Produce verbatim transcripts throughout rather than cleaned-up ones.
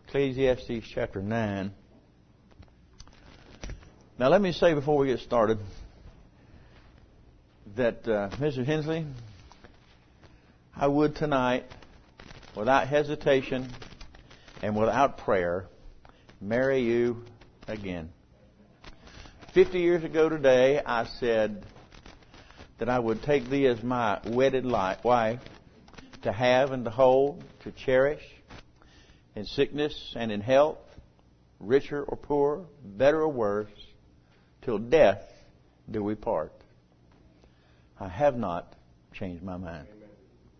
Ecclesiastes chapter nine. Now let me say before we get started that, uh, Mister Hensley, I would tonight, without hesitation and without prayer, marry you again. Fifty years ago today, I said that I would take thee as my wedded wife, to have and to hold, to cherish, in sickness and in health, richer or poorer, better or worse, till death do we part. I have not changed my mind. Amen.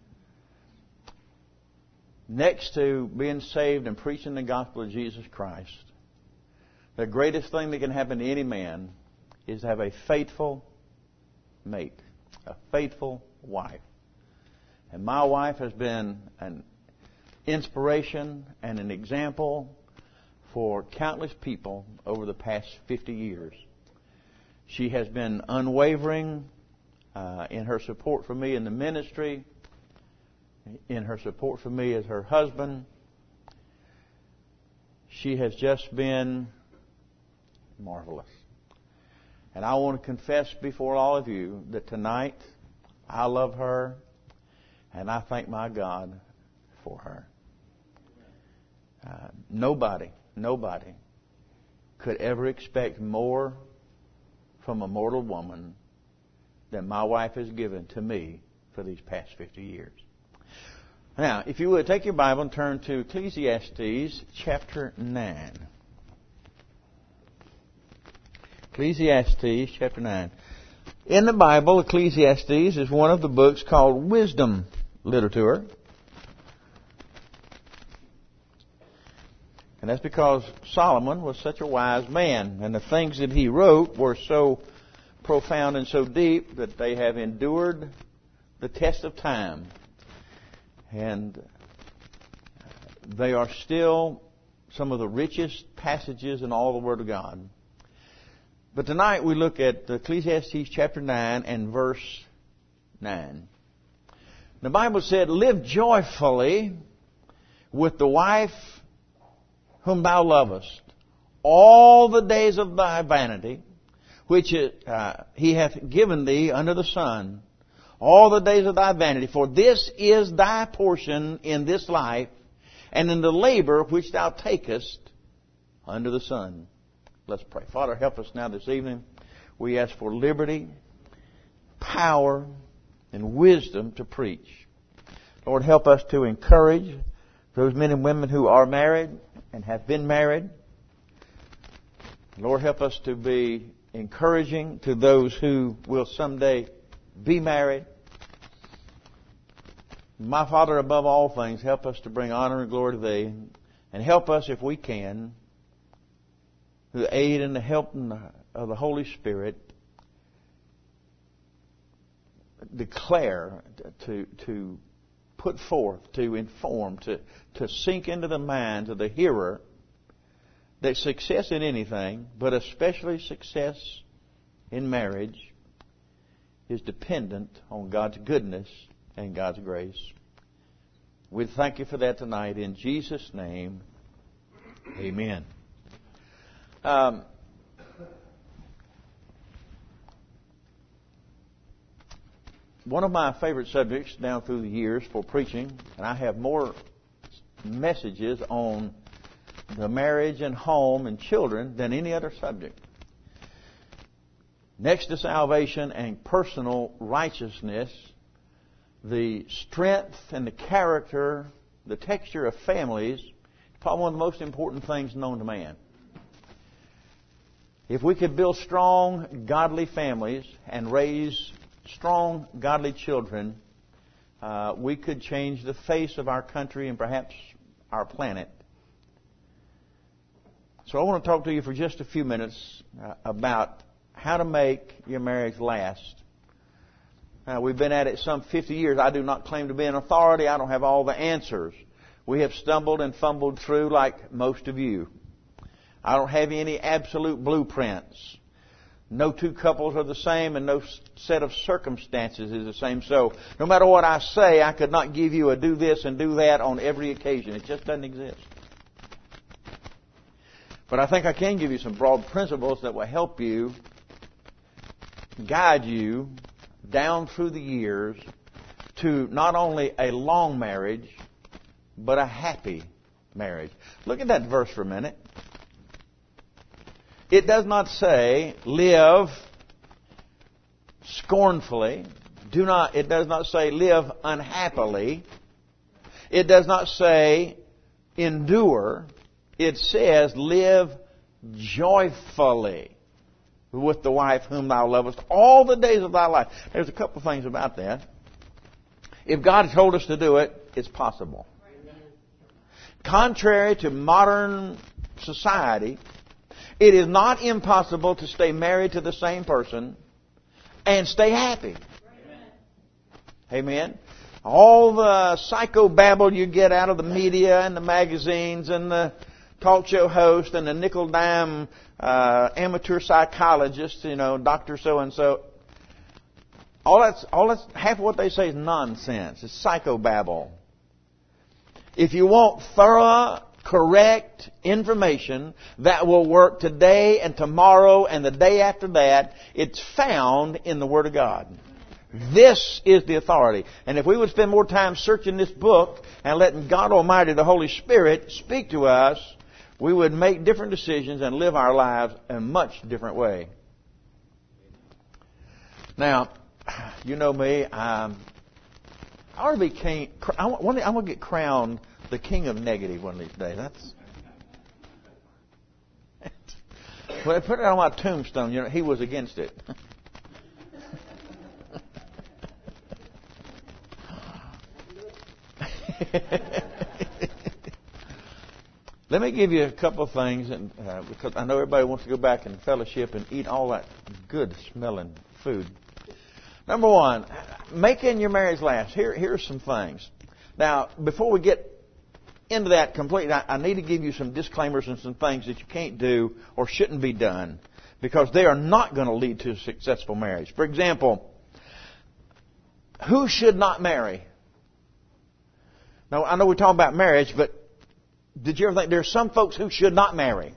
Next to being saved and preaching the gospel of Jesus Christ, the greatest thing that can happen to any man is to have a faithful mate, a faithful wife. And my wife has been an inspiration and an example for countless people over the past fifty years. She has been unwavering uh, in her support for me in the ministry, in her support for me as her husband. She has just been marvelous. And I want to confess before all of you that tonight I love her and I thank my God for her. Uh, nobody, nobody could ever expect more from a mortal woman than my wife has given to me for these past fifty years. Now, if you would take your Bible and turn to Ecclesiastes chapter nine. Ecclesiastes chapter nine. In the Bible, Ecclesiastes is one of the books called wisdom literature. And that's because Solomon was such a wise man, and the things that he wrote were so profound and so deep that they have endured the test of time. And they are still some of the richest passages in all the Word of God. But tonight we look at Ecclesiastes chapter nine and verse nine. The Bible said, "Live joyfully with the wife whom thou lovest, all the days of thy vanity, which uh, he hath given thee under the sun, all the days of thy vanity. For this is thy portion in this life, and in the labor which thou takest under the sun." Let's pray. Father, help us now this evening. We ask for liberty, power, and wisdom to preach. Lord, help us to encourage those men and women who are married and have been married. Lord, help us to be encouraging to those who will someday be married. My Father, above all things, help us to bring honor and glory to Thee, and help us, if we can, through the aid and the help of the Holy Spirit, declare, to to put forth, to inform, to, to sink into the mind of the hearer that success in anything, but especially success in marriage, is dependent on God's goodness and God's grace. We thank you for that tonight. In Jesus' name, amen. Um, one of my favorite subjects down through the years for preaching, and I have more messages on the marriage and home and children than any other subject. Next to salvation and personal righteousness, the strength and the character, the texture of families, is probably one of the most important things known to man. If we could build strong, godly families and raise strong, godly children, uh, we could change the face of our country and perhaps our planet. So I want to talk to you for just a few minutes uh, about how to make your marriage last. Now, we've been at it some fifty years. I do not claim to be an authority. I don't have all the answers. We have stumbled and fumbled through like most of you. I don't have any absolute blueprints. No two couples are the same, and no set of circumstances is the same. So no matter what I say, I could not give you a do this and do that on every occasion. It just doesn't exist. But I think I can give you some broad principles that will help you, guide you down through the years to not only a long marriage, but a happy marriage. Look at that verse for a minute. It does not say, live scornfully. Do not, it does not say, live unhappily. It does not say, endure. It says, live joyfully with the wife whom thou lovest all the days of thy life. There's a couple of things about that. If God has told us to do it, it's possible. Contrary to modern society, it is not impossible to stay married to the same person and stay happy. Amen. All the psychobabble you get out of the media and the magazines and the talk show host and the nickel-dime uh, amateur psychologist, you know, Doctor So-and-so. All that's, all that's, half of what they say is nonsense. It's psychobabble. If you want thorough, correct information that will work today and tomorrow and the day after that, it's found in the Word of God. This is the authority. And if we would spend more time searching this book and letting God Almighty, the Holy Spirit, speak to us, we would make different decisions and live our lives in a much different way. Now, you know me, um, I want to be king. I want, I want to get crowned the king of negative one of these days. That's when I put it on my tombstone. You know, he was against it. Let me give you a couple of things, and uh, because I know everybody wants to go back and fellowship and eat all that good smelling food. Number one, making your marriage last. Here, here's some things. Now, before we get into that completely, I, I need to give you some disclaimers and some things that you can't do or shouldn't be done, because they are not going to lead to a successful marriage. For example, who should not marry? Now, I know we're talking about marriage, but did you ever think there are some folks who should not marry?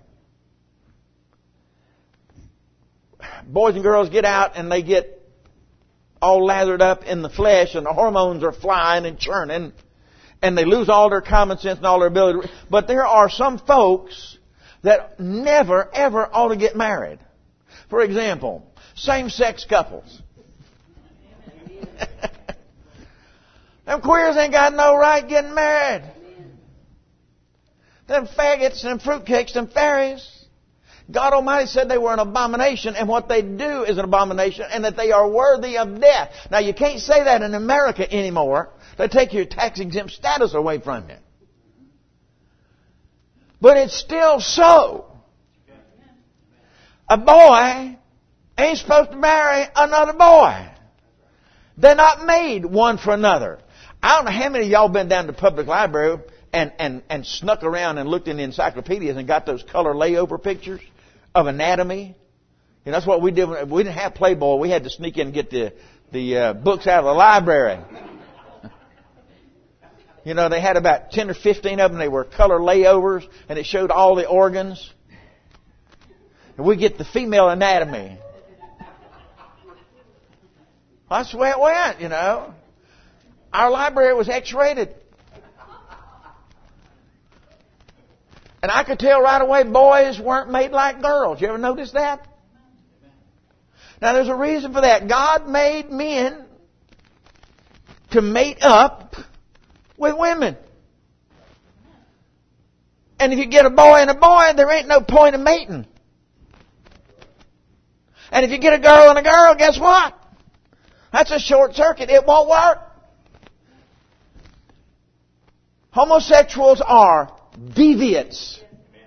Boys and girls get out and they get all lathered up in the flesh and the hormones are flying and churning and they lose all their common sense and all their ability. But there are some folks that never, ever ought to get married. For example, same-sex couples. Them queers ain't got no right getting married. Them faggots and them fruitcakes, them fairies. God Almighty said they were an abomination, and what they do is an abomination, and that they are worthy of death. Now, you can't say that in America anymore. They take your tax-exempt status away from you. But it's still so. A boy ain't supposed to marry another boy. They're not made one for another. I don't know how many of y'all been down to the public library and, and, and snuck around and looked in the encyclopedias and got those color layover pictures of anatomy. And that's what we did. We didn't have Playboy. We had to sneak in and get the, the uh, books out of the library. You know, they had about ten or fifteen of them. They were color layovers, and it showed all the organs. And we get the female anatomy. That's the way it went, you know. Our library was X-rated. And I could tell right away boys weren't made like girls. You ever notice that? Now there's a reason for that. God made men to mate up with women. And if you get a boy and a boy, there ain't no point in mating. And if you get a girl and a girl, guess what? That's a short circuit. It won't work. Homosexuals are deviants.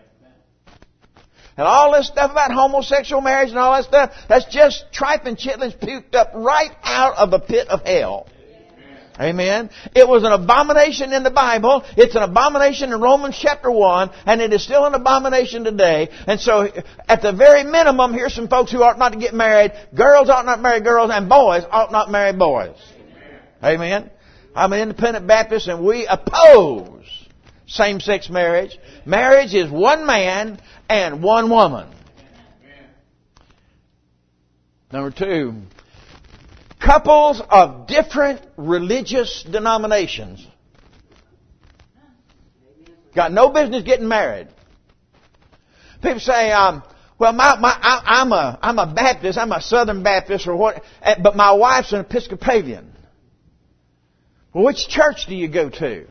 And all this stuff about homosexual marriage and all that stuff, that's just tripe and chitlins puked up right out of the pit of hell. Amen. It was an abomination in the Bible. It's an abomination in Romans chapter one, and it is still an abomination today. And so, at the very minimum, here's some folks who ought not to get married. Girls ought not marry girls, and boys ought not marry boys. Amen. I'm an independent Baptist, and we oppose same-sex marriage. Marriage is one man and one woman. Number two, couples of different religious denominations got no business getting married. People say, um, well, my, my, I, I'm a, I'm a Baptist, I'm a Southern Baptist or what, but my wife's an Episcopalian. Well, which church do you go to?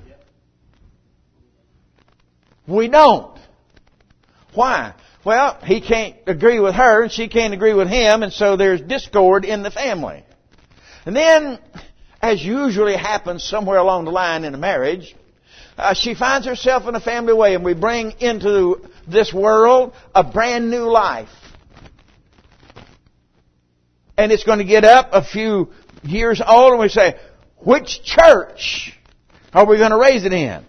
We don't. Why? Well, he can't agree with her and she can't agree with him, and so there's discord in the family. And then, as usually happens somewhere along the line in a marriage, uh, she finds herself in a family way, and we bring into this world a brand new life. And it's going to get up a few years old, and we say, which church are we going to raise it in?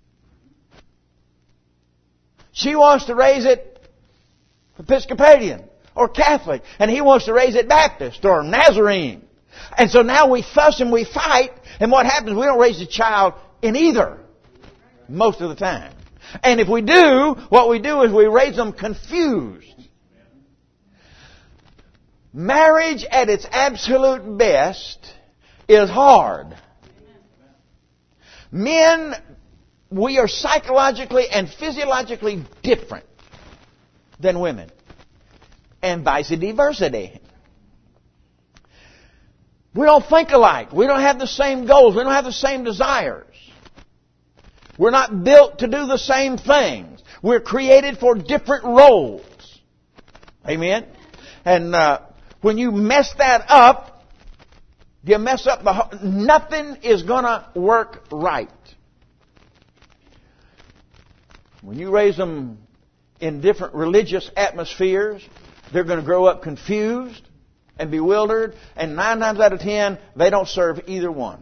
She wants to raise it Episcopalian or Catholic, and he wants to raise it Baptist or Nazarene. And so now we fuss and we fight, and what happens? We don't raise the child in either most of the time. And if we do, what we do is we raise them confused. Marriage at its absolute best is hard. Men, we are psychologically and physiologically different than women. And vice versa. We don't think alike. We don't have the same goals. We don't have the same desires. We're not built to do the same things. We're created for different roles. Amen? And uh, when you mess that up, you mess up the whole... Nothing is going to work right. When you raise them in different religious atmospheres, they're going to grow up confused and bewildered, and nine times out of ten, they don't serve either one.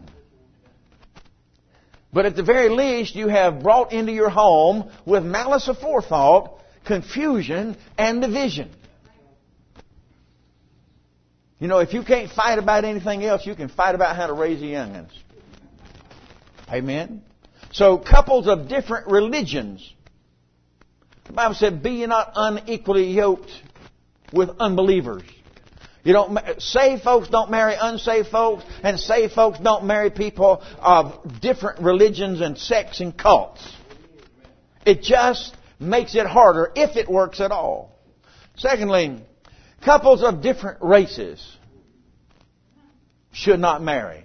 But at the very least, you have brought into your home, with malice aforethought, confusion and division. You know, if you can't fight about anything else, you can fight about how to raise the young'uns. Amen? So, couples of different religions. The Bible said, be ye not unequally yoked with unbelievers. You don't, saved folks don't marry unsaved folks, and saved folks don't marry people of different religions and sects and cults. It just makes it harder, if it works at all. Secondly, couples of different races should not marry.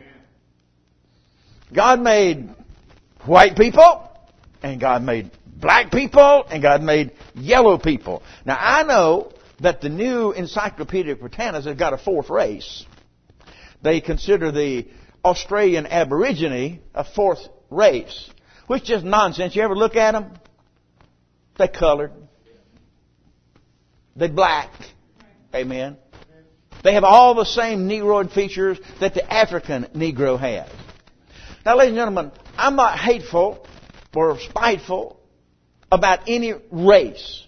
God made white people, and God made black people, and God made yellow people. Now, I know that the new Encyclopedia Britannica has got a fourth race. They consider the Australian Aborigine a fourth race, which is nonsense. You ever look at them? They're colored. They're black. Amen. They have all the same Negroid features that the African Negro has. Now, ladies and gentlemen, I'm not hateful or spiteful about any race.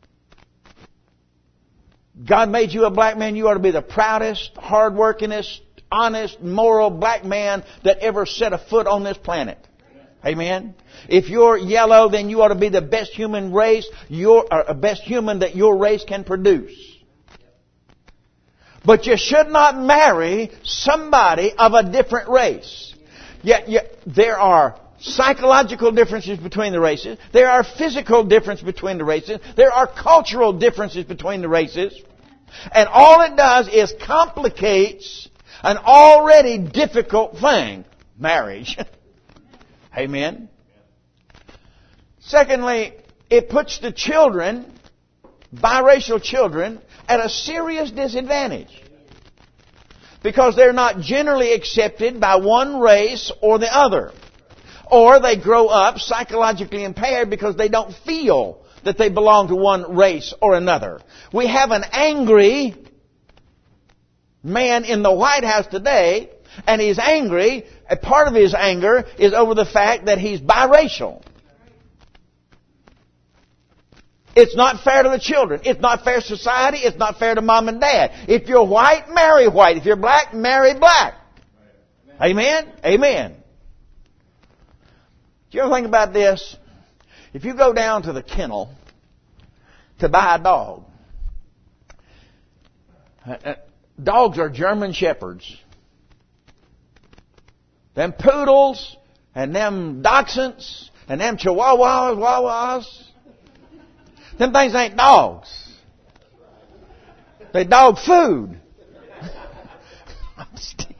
God made you a black man. You ought to be the proudest, hardworkingest, honest, moral black man that ever set a foot on this planet. Amen. If you're yellow, then you ought to be the best human race, your or best human that your race can produce. But you should not marry somebody of a different race. Yet, yet there are psychological differences between the races. There are physical differences between the races. There are cultural differences between the races. And all it does is complicates an already difficult thing, marriage. Amen. Secondly, it puts the children, biracial children, at a serious disadvantage. Because they're not generally accepted by one race or the other. Or they grow up psychologically impaired because they don't feel that they belong to one race or another. We have an angry man in the White House today, and he's angry. A part of his anger is over the fact that he's biracial. It's not fair to the children. It's not fair to society. It's not fair to mom and dad. If you're white, marry white. If you're black, marry black. Amen? Amen. Do you ever think about this? If you go down to the kennel to buy a dog, uh, dogs are German shepherds. Them poodles and them dachshunds and them chihuahuas, wawas, them things ain't dogs. They dog food. I'm just teasing.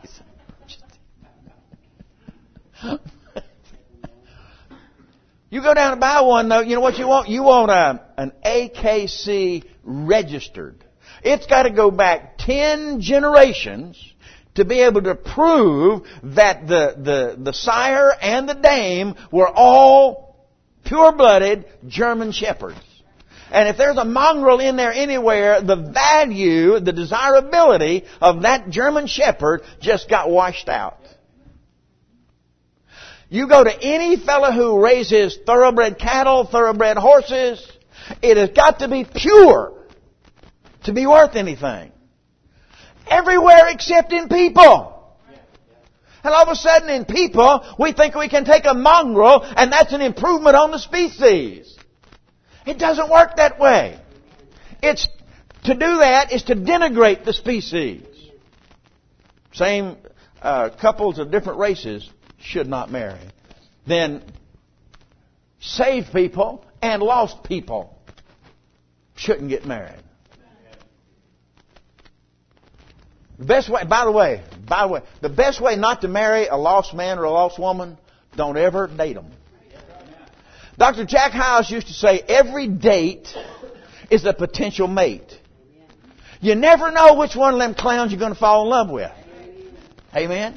You go down to buy one, though, you know what you want? You want a, an A K C registered. It's got to go back ten generations to be able to prove that the, the, the sire and the dame were all pure-blooded German shepherds. And if there's a mongrel in there anywhere, the value, the desirability of that German shepherd just got washed out. You go to any fellow who raises thoroughbred cattle, thoroughbred horses, it has got to be pure to be worth anything. Everywhere except in people. And all of a sudden in people, we think we can take a mongrel and that's an improvement on the species. It doesn't work that way. It's, to do that is to denigrate the species. Same uh, couples of different races should not marry. Then saved people and lost people shouldn't get married. The best way, by the way, by the way, the best way not to marry a lost man or a lost woman, don't ever date them. Doctor Jack Hyles used to say, every date is a potential mate. You never know which one of them clowns you're going to fall in love with. Amen?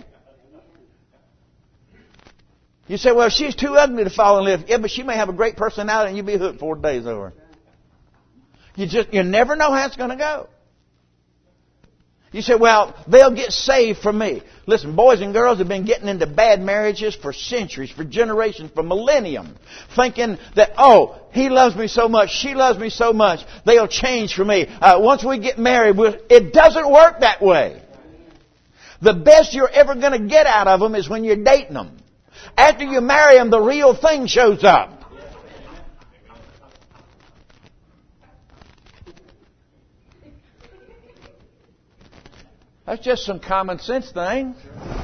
You say, well, she's too ugly to fall in love with. Yeah, but she may have a great personality and you'll be hooked four days over her. You just, you never know how it's going to go. You say, well, they'll get saved from me. Listen, boys and girls have been getting into bad marriages for centuries, for generations, for millennium. Thinking that, oh, he loves me so much, she loves me so much, they'll change for me. Uh, once we get married, we'll... it doesn't work that way. The best you're ever going to get out of them is when you're dating them. After you marry them, the real thing shows up. That's just some common sense thing.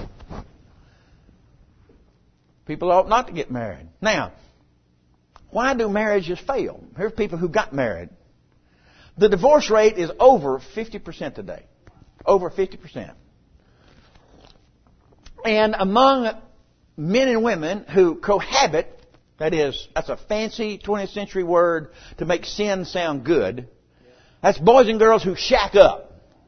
People ought not to get married. Now, why do marriages fail? Here's people who got married. The divorce rate is over fifty percent today. Over fifty percent. And among men and women who cohabit, that is, that's a fancy twentieth century word to make sin sound good. That's boys and girls who shack up.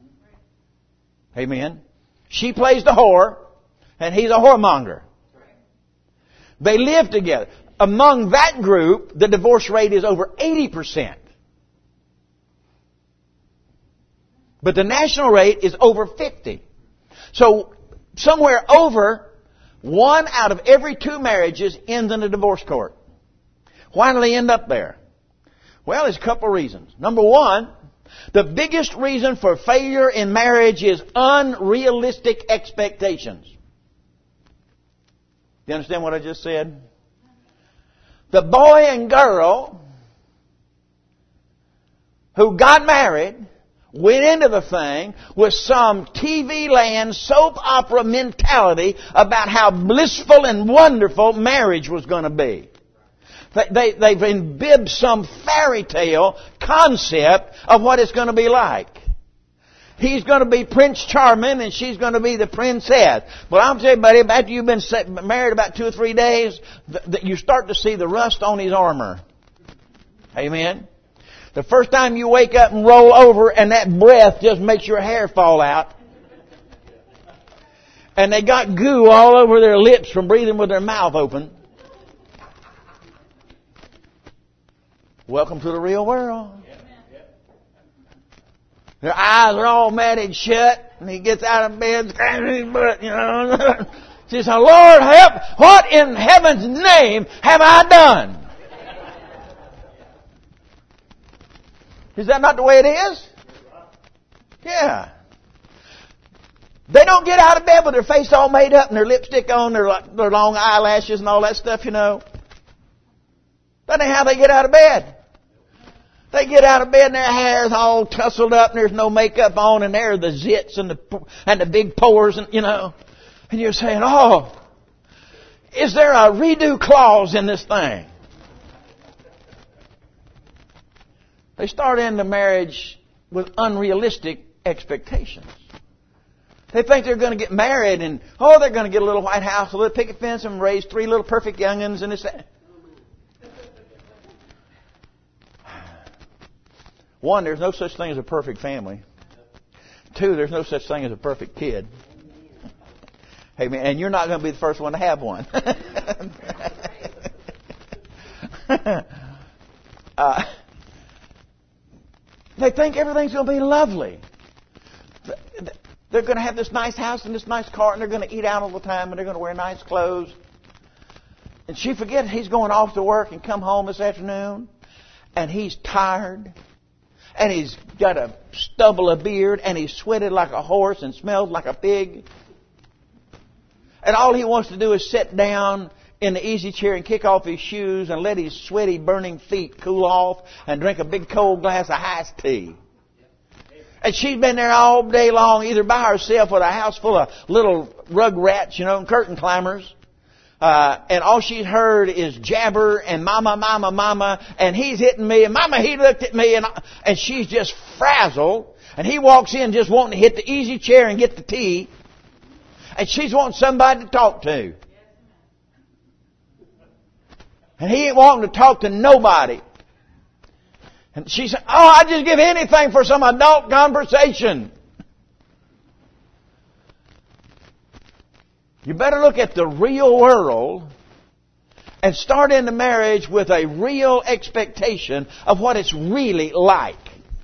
Amen. She plays the whore, and he's a whoremonger. They live together. Among that group, the divorce rate is over eighty percent. But the national rate is over fifty. So, somewhere over one out of every two marriages ends in a divorce court. Why do they end up there? Well, there's a couple of reasons. Number one, the biggest reason for failure in marriage is unrealistic expectations. You understand what I just said? The boy and girl who got married went into the thing with some T V land soap opera mentality about how blissful and wonderful marriage was going to be. They, they've imbibed some fairy tale concept of what it's going to be like. He's going to be Prince Charming and she's going to be the princess. Well, I'm telling you, buddy, after you've been married about two or three days, that you start to see the rust on his armor. Amen? The first time you wake up and roll over and that breath just makes your hair fall out. And they got goo all over their lips from breathing with their mouth open. Welcome to the real world. Their eyes are all matted shut, and he gets out of bed, scratching his butt, you know. She says, Lord help, what in heaven's name have I done? Is that not the way it is? Yeah. They don't get out of bed with their face all made up and their lipstick on, their, their long eyelashes and all that stuff, you know. That ain't how they get out of bed. They get out of bed and their hair's all tousled up and there's no makeup on and there are the zits and the and the big pores and, you know. And you're saying, oh, is there a redo clause in this thing? They start into marriage with unrealistic expectations. They think they're going to get married and, oh, they're going to get a little white house, a little picket fence and raise three little perfect young'uns and this, that. One, there's no such thing as a perfect family. Two, there's no such thing as a perfect kid. Hey, man, and you're not going to be the first one to have one. uh, they think everything's going to be lovely. They're going to have this nice house and this nice car, and they're going to eat out all the time, and they're going to wear nice clothes. And she forgets he's going off to work and come home this afternoon, and he's tired. And he's got a stubble of beard, and he's sweated like a horse and smells like a pig. And all he wants to do is sit down in the easy chair and kick off his shoes and let his sweaty, burning feet cool off and drink a big cold glass of iced tea. And she's been there all day long, either by herself with a house full of little rug rats, you know, and curtain climbers. Uh, and all she's heard is jabber and mama, mama, mama, and he's hitting me, and mama, he looked at me, and and she's just frazzled. And he walks in just wanting to hit the easy chair and get the tea. And she's wanting somebody to talk to. And he ain't wanting to talk to nobody. And she said, oh, I'd just give anything for some adult conversation. You better look at the real world and start into marriage with a real expectation of what it's really like.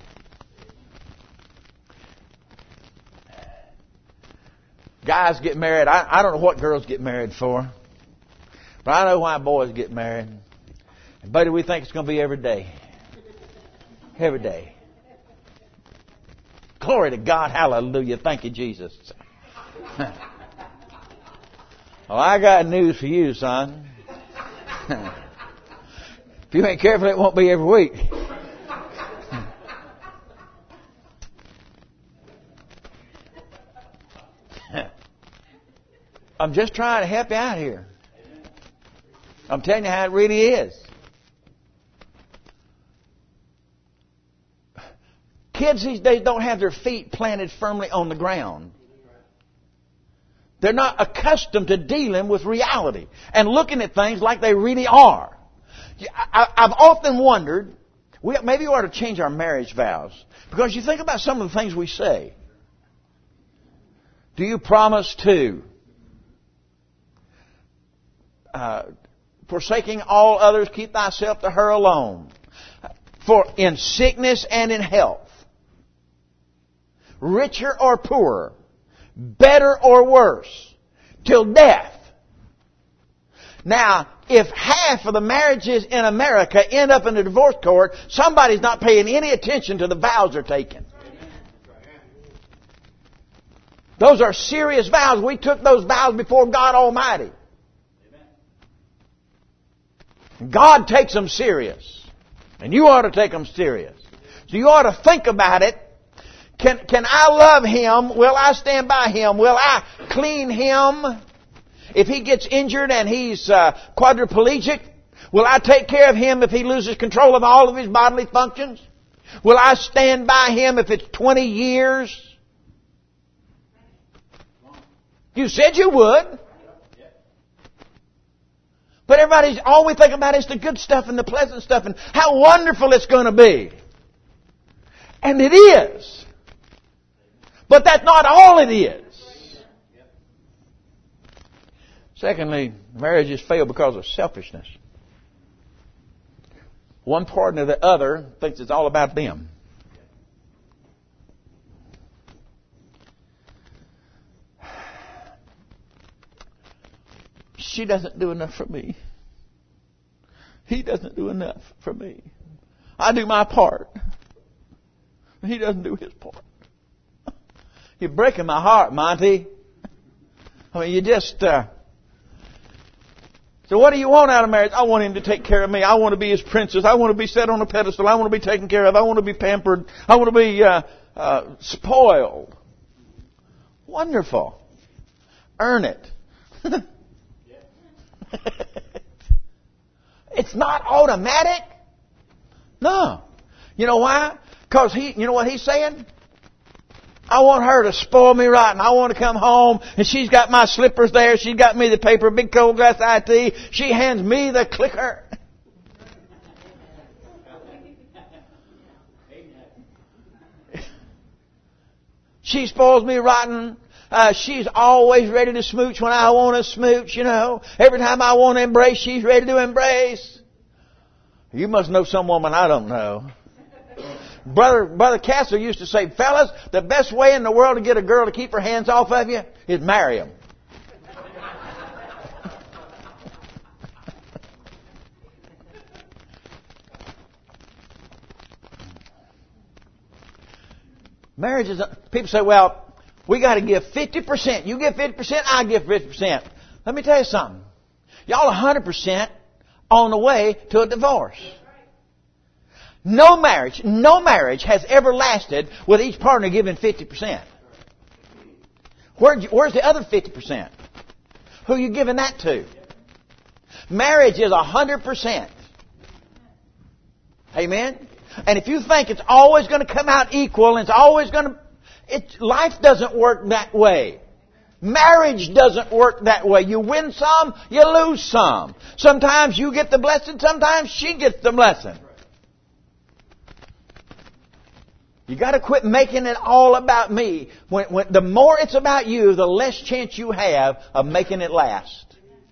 Guys get married. I, I don't know what girls get married for. But I know why boys get married. And buddy, we think it's going to be every day. Every day. Glory to God. Hallelujah. Thank you, Jesus. Well, I got news for you, son. If you ain't careful, it won't be every week. I'm just trying to help you out here. I'm telling you how it really is. Kids these days don't have their feet planted firmly on the ground. They're not accustomed to dealing with reality and looking at things like they really are. I've often wondered, we, maybe we ought to change our marriage vows. Because you think about some of the things we say. Do you promise to, uh, forsaking all others, keep thyself to her alone? For in sickness and in health, richer or poorer, better or worse, till death. Now, if half of the marriages in America end up in the divorce court, somebody's not paying any attention to the vows they're taking. Those are serious vows. We took those vows before God Almighty. God takes them serious. And you ought to take them serious. So you ought to think about it. Can, can I love him? Will I stand by him? Will I clean him? If he gets injured and he's uh, quadriplegic, will I take care of him if he loses control of all of his bodily functions? Will I stand by him if it's twenty years? You said you would. But everybody's all we think about is the good stuff and the pleasant stuff and how wonderful it's going to be. And it is. But that's not all it is. Secondly, marriages fail because of selfishness. One partner or the other thinks it's all about them. She doesn't do enough for me. He doesn't do enough for me. I do my part. He doesn't do his part. You're breaking my heart, Monty. I mean, you just... Uh, So what do you want out of marriage? I want him to take care of me. I want to be his princess. I want to be set on a pedestal. I want to be taken care of. I want to be pampered. I want to be uh, uh, spoiled. Wonderful. Earn it. It's not automatic. No. You know why? Because he, you know what he's saying? I want her to spoil me right, and I want to come home, and she's got my slippers there, she's got me the paper, big cold glass of iced tea, she hands me the clicker. She spoils me rotten. Uh, she's always ready to smooch when I want to smooch, you know. Every time I want to embrace, she's ready to embrace. You must know some woman I don't know. Brother, Brother Castle used to say, fellas, the best way in the world to get a girl to keep her hands off of you is marry them. Marriage is, people say, well, we got to give fifty percent. You give fifty percent, I give fifty percent. Let me tell you something. Y'all one hundred percent on the way to a divorce. No marriage, no marriage has ever lasted with each partner giving fifty percent. Where, where's the other fifty percent? Who are you giving that to? Marriage is one hundred percent. Amen? And if you think it's always going to come out equal and it's always going to... It, life doesn't work that way. Marriage doesn't work that way. You win some, you lose some. Sometimes you get the blessing, sometimes she gets the blessing. You got to quit making it all about me. When, when, the more it's about you, the less chance you have of making it last.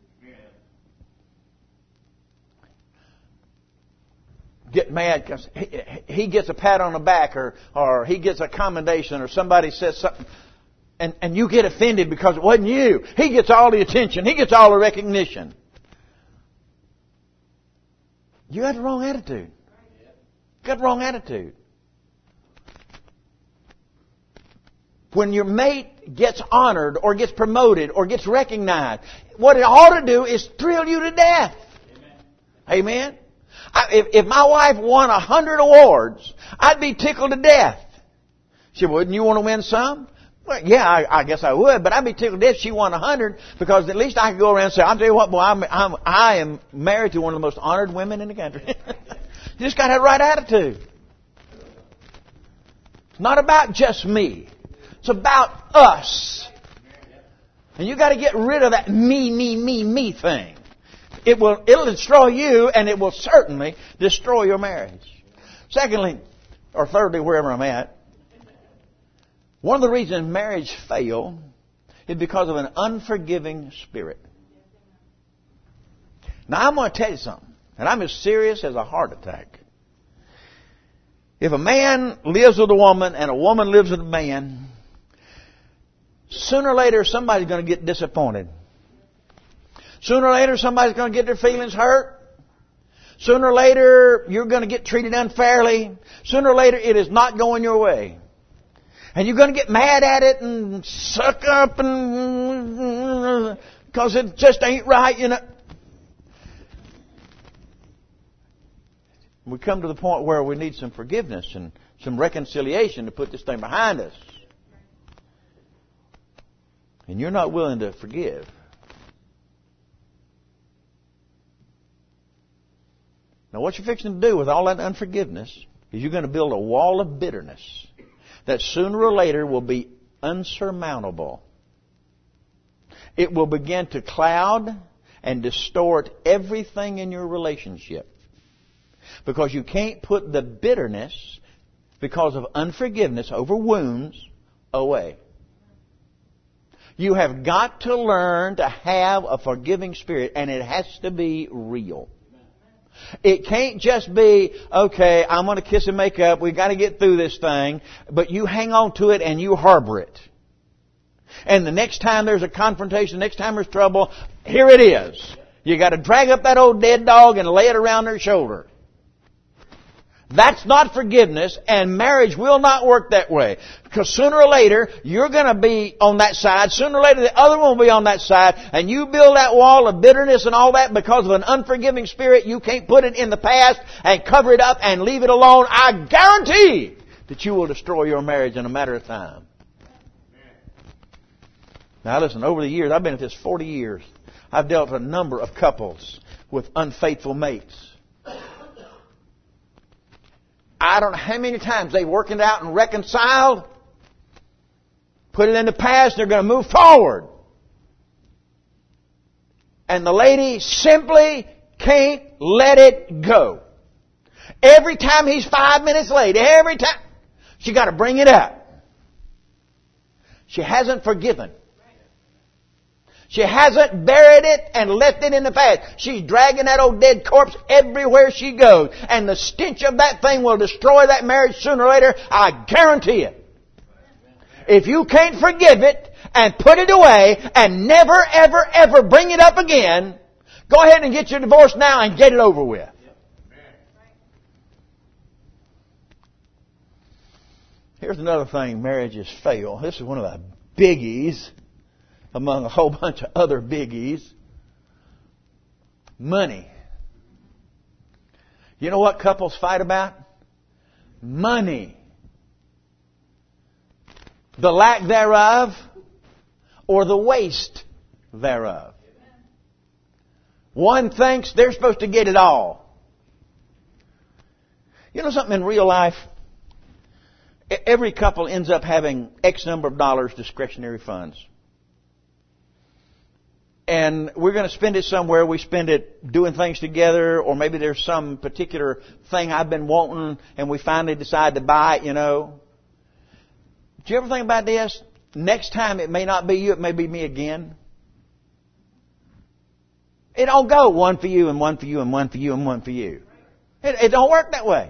Get mad because he, he gets a pat on the back, or, or he gets a commendation, or somebody says something, and, and you get offended because it wasn't you. He gets all the attention. He gets all the recognition. You got the wrong attitude. You got the wrong attitude. When your mate gets honored or gets promoted or gets recognized, what it ought to do is thrill you to death. Amen? Amen? I, if, if my wife won a hundred awards, I'd be tickled to death. She said, wouldn't you want to win some? Well, yeah, I, I guess I would, but I'd be tickled to death if she won a hundred, because at least I could go around and say, I'll tell you what, boy, I'm, I'm, I am married to one of the most honored women in the country. You just got to have the right attitude. It's not about just me. It's about us. And you got to get rid of that me, me, me, me thing. It will, it'll destroy you, and it will certainly destroy your marriage. Secondly, or thirdly, wherever I'm at, one of the reasons marriage fail is because of an unforgiving spirit. Now, I'm going to tell you something, and I'm as serious as a heart attack. If a man lives with a woman and a woman lives with a man, sooner or later somebody's going to get disappointed. Sooner or later somebody's going to get their feelings hurt. Sooner or later you're going to get treated unfairly. Sooner or later it is not going your way. And you're going to get mad at it and suck up and... because it just ain't right, you know. We come to the point where we need some forgiveness and some reconciliation to put this thing behind us. And you're not willing to forgive. Now what you're fixing to do with all that unforgiveness is you're going to build a wall of bitterness that sooner or later will be unsurmountable. It will begin to cloud and distort everything in your relationship. Because you can't put the bitterness, because of unforgiveness over wounds, away. You have got to learn to have a forgiving spirit, and it has to be real. It can't just be, okay, I'm going to kiss and make up, we've got to get through this thing, but you hang on to it and you harbor it. And the next time there's a confrontation, the next time there's trouble, here it is. You got to drag up that old dead dog and lay it around their shoulder. That's not forgiveness, and marriage will not work that way. Because sooner or later, you're going to be on that side. Sooner or later, the other one will be on that side. And you build that wall of bitterness and all that because of an unforgiving spirit. You can't put it in the past and cover it up and leave it alone. I guarantee that you will destroy your marriage in a matter of time. Now listen, over the years, I've been at this forty years. I've dealt with a number of couples with unfaithful mates. I don't know how many times they've worked it out and reconciled, put it in the past, they're going to move forward. And the lady simply can't let it go. Every time he's five minutes late, every time, she got to bring it up. She hasn't forgiven. She hasn't buried it and left it in the past. She's dragging that old dead corpse everywhere she goes. And the stench of that thing will destroy that marriage sooner or later. I guarantee it. If you can't forgive it and put it away and never, ever, ever bring it up again, go ahead and get your divorce now and get it over with. Here's another thing marriages fail. This is one of the biggies among a whole bunch of other biggies. Money. You know what couples fight about? Money. The lack thereof or the waste thereof. One thinks they're supposed to get it all. You know something in real life? Every couple ends up having X number of dollars discretionary funds. And we're going to spend it somewhere. We spend it doing things together, or maybe there's some particular thing I've been wanting and we finally decide to buy it, you know. Do you ever think about this? Next time it may not be you, it may be me again. It don't go one for you and one for you and one for you and one for you. It, it don't work that way.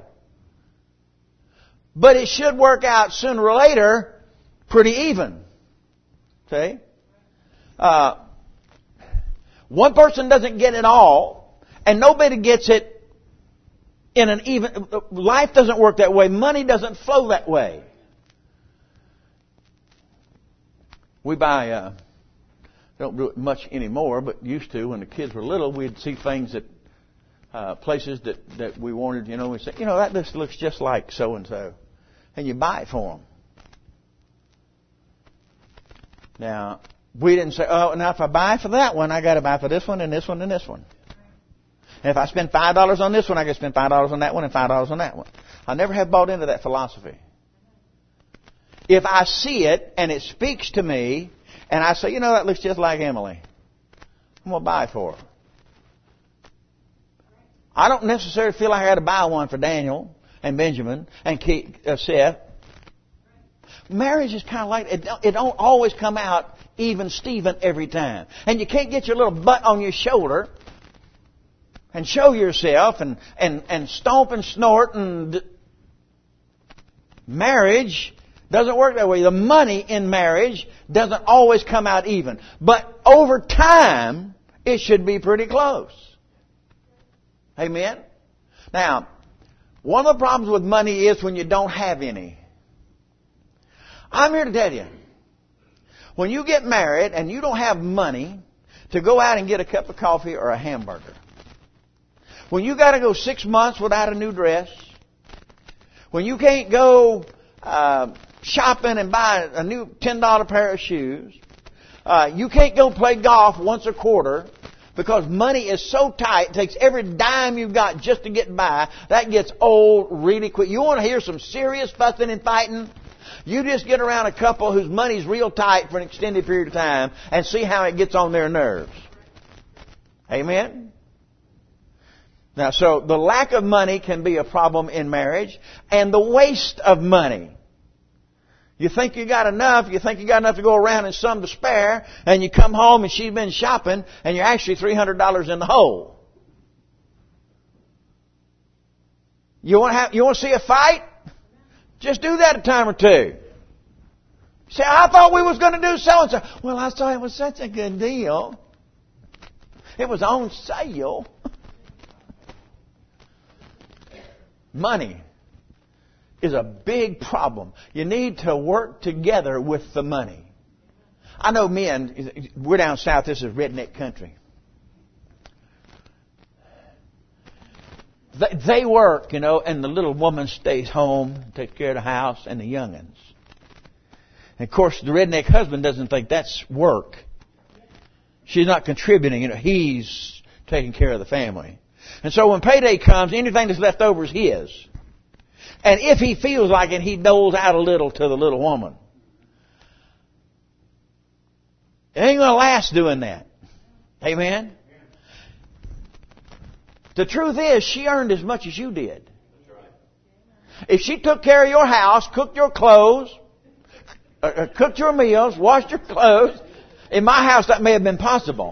But it should work out sooner or later pretty even. See? Uh, one person doesn't get it all, and nobody gets it in an even... Life doesn't work that way. Money doesn't flow that way. We buy... Uh, don't do it much anymore, but used to when the kids were little, we'd see things that... Uh, places that, that we wanted, you know, we say, you know, that just looks just like so-and-so. And you buy it for them. Now... We didn't say, oh, now if I buy for that one, I got to buy for this one and this one and this one. And if I spend five dollars on this one, I got to spend five dollars on that one and five dollars on that one. I never have bought into that philosophy. If I see it and it speaks to me, and I say, you know, that looks just like Emily, I'm going to buy for her. I don't necessarily feel like I got to buy one for Daniel and Benjamin and Keith, uh, Seth. Marriage is kind of like, it don't, it don't always come out even Steven every time. And you can't get your little butt on your shoulder and show yourself and, and, and stomp and snort. And marriage doesn't work that way. The money in marriage doesn't always come out even. But over time, it should be pretty close. Amen? Now, one of the problems with money is when you don't have any. I'm here to tell you, when you get married and you don't have money to go out and get a cup of coffee or a hamburger, when you got to go six months without a new dress, when you can't go uh, shopping and buy a new ten dollar pair of shoes, uh, you can't go play golf once a quarter because money is so tight, it takes every dime you've got just to get by. That gets old really quick. You want to hear some serious fussing and fighting? You just get around a couple whose money's real tight for an extended period of time and see how it gets on their nerves. Amen? Now, so the lack of money can be a problem in marriage, and the waste of money. You think you got enough, you think you got enough to go around and some to spare, and you come home and she's been shopping, and you're actually three hundred dollars in the hole. You want to have, you want to see a fight? Just do that a time or two. Say, I thought we was going to do so-and-so. Well, I thought it was such a good deal. It was on sale. Money is a big problem. You need to work together with the money. I know men, we're down south, this is redneck country. They work, you know, and the little woman stays home, takes care of the house and the young'uns. And of course, the redneck husband doesn't think that's work. She's not contributing, you know, he's taking care of the family. And so when payday comes, anything that's left over is his. And if he feels like it, he doles out a little to the little woman. It ain't going to last doing that. Amen? The truth is, she earned as much as you did. If she took care of your house, cooked your clothes, uh, cooked your meals, washed your clothes, in my house that may have been possible.